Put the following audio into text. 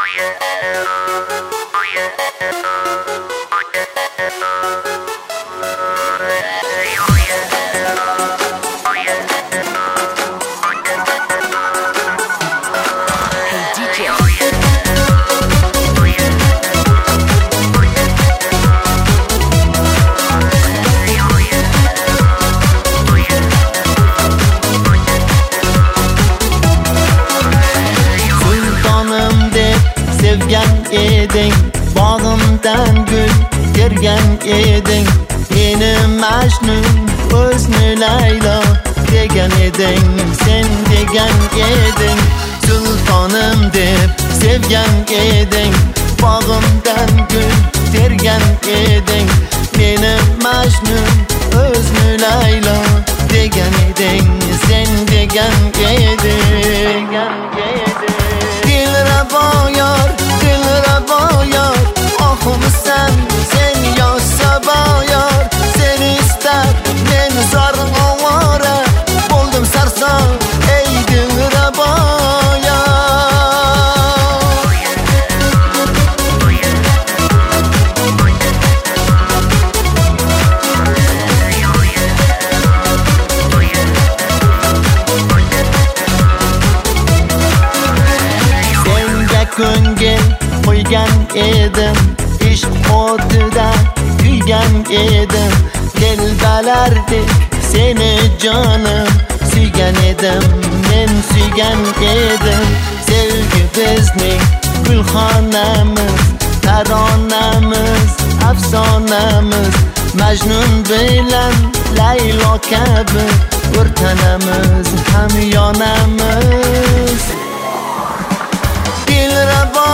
Eding bog'imdan gul tergan eding, meni Majnun o'zni Laylo degan eding, sen degan eding. Sultonim deb sevgan eding, bog'imdan gul tergan eding, meni Majnun o'zni Laylo degan eding, sen degan eding. Dilrabo yor, dilrabo yor, ohimsan sen yossabo yor. Sen istab men zor ovora, bo'ldim sarson ey dilrabo yor. Senga ko'ngil qo'ygan edim, ishq o'tida kuygan edim. Telbalardek seni jonim suygan edim, men suygan edim. Sevgi bizning gulxonamiz, taronamiz, afsonamiz. Majnun bilan Laylo kabi o'rtanamiz, ham yonamiz. Dilrabo